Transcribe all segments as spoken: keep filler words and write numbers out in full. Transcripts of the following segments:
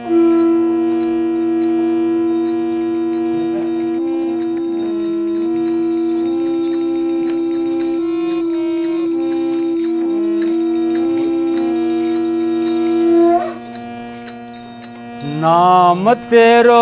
नाम तेरो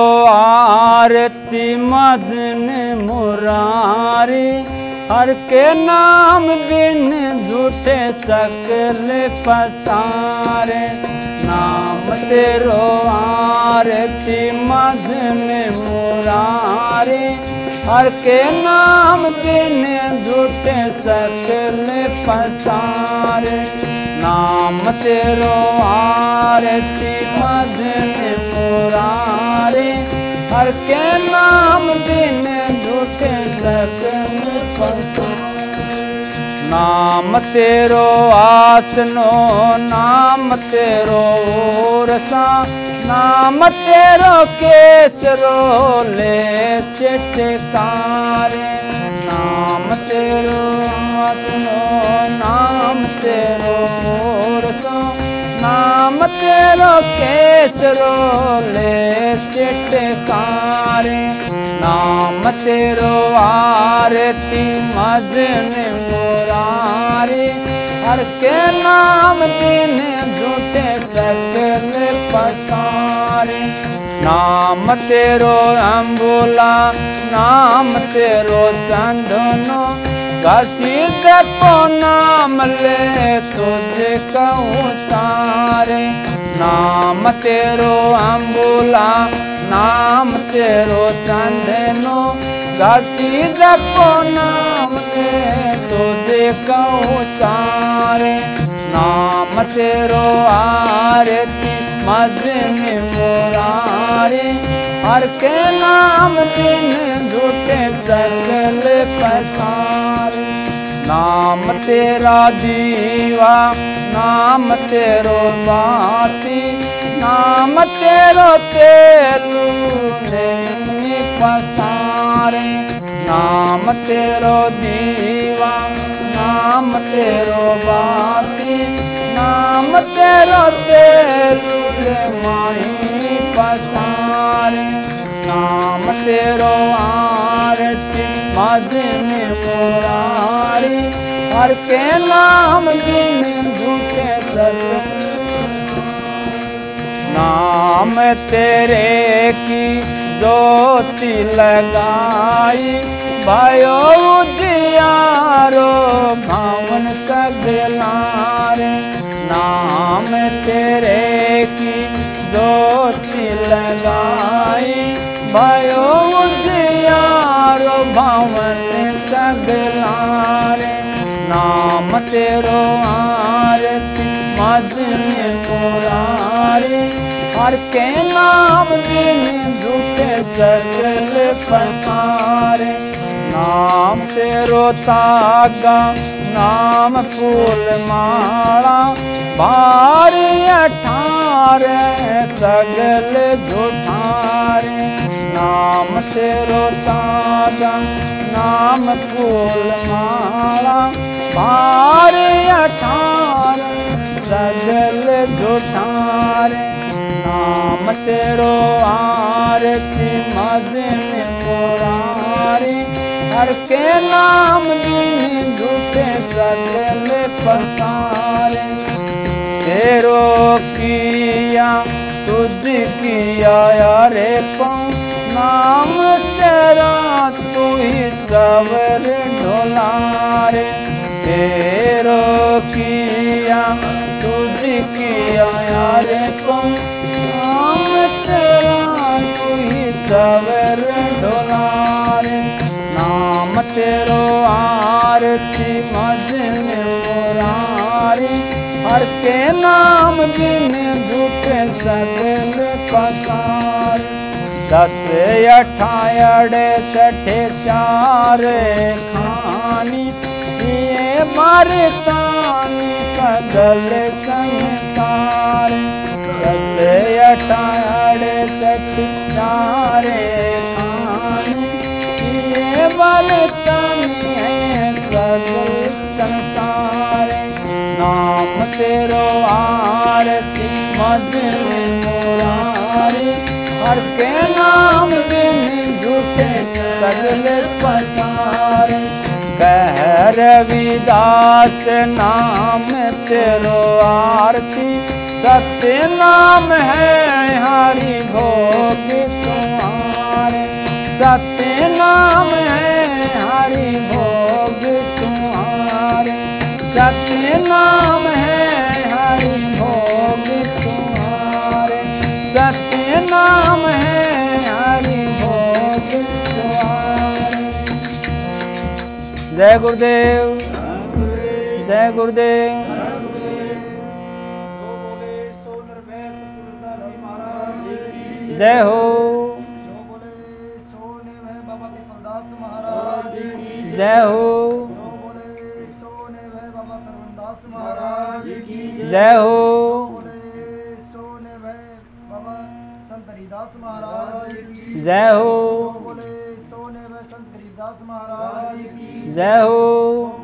आरती मदन मुरारी, हर के नाम बिन झूठे सकल पसारे। नाम तेरो आरती मदन मुरारी, हर के नाम बिन झूठे सकल पसारे। नाम तेरो आरती मदन मुरारी, हर के नाम बिन झूठे सकल पसारे। नाम तेरो आसनो नाम तेरो रसा, नाम तेरो केसरो ले चिटकारे। नाम तेरो आसनो नाम तेरो रसा, नाम तेरो केसरो ले चिटकारे। नाम तेरो आरती मदन मुरारी, हर के नाम बिन झूठे सकल पसारे। नाम तेरो अम्बुला नाम तेरो चंदनो, घसी जपो नाम ले तुझे कहूँ तारे। नाम तेरो अम्बुला नाम तेरो चंदनो, घसी जपो नाम ले तुझे कहूँ तारे। नाम तेरो आरती मदन मुरारी, हर के नाम बिन झूठे सकल पसारे। नाम तेरा दीवा नाम तेरो बाती, नाम तेरो तेलू ने पसारे। नाम तेरो दीवा नाम तेरो बाती, नाम तेरो तेलू माही पसारे। नाम तेरो आरती मदन मुरारी, हर के नाम बिन झूठे सकल। नाम तेरे की ज्योति लगाई, भयो उजियारो भवन सगलारे। नाम तेरे की ज्योति लगाई, भयो उजियारो भवन सगलारे। नाम तेरो आरती मदन मुरारी, हर के नाम बिन झूठे सकल पसारे। नाम तेरो तागा नाम फूल माला, भारी अठारे सगल झूठारे। नाम तेरो तागा नाम फूल माला, भारी अठारे सगल झूठारे। नाम तेरो आरती मदन मुरारी, हर के नाम बिन झूठे सकल पसारे। तेरो किया तुझ किया यारे पाऊँ, नाम तेरा तू ही सवर ढोलारे। तेरो किया तुझ किया यारे पाऊँ, नाम तेरा तू ही सवर ढोलारे। नाम तेरो आरती मदन मुरारी, हर के नाम बिन झूठे सकल पसारे। दस अठायड़े सठे चार खानी, ये मरतानी सगल संसार। दस अठायड़े सठे चार खानी, ये मरतानी है सगल संसार। नाम तेरो आरती मदन मुरारी, हर के नाम बिन झूठे सगले पसारे। कह रविदास नाम तेरो आरती, सत्य नाम है हरि भोग तुम्हारे। सत्य नाम है हरि भोग तुम्हारे। सत्य नाम है हरि भोग तुम्हारे। सत्य नाम है हरि भोग तुम्हारे। जय गुरुदेव, जय गुरुदेव। जय हो। जय हो। जय हो। संत हरिदास महाराज की जय हो। बोले सोने में संत गरीबदास महाराज की जय हो।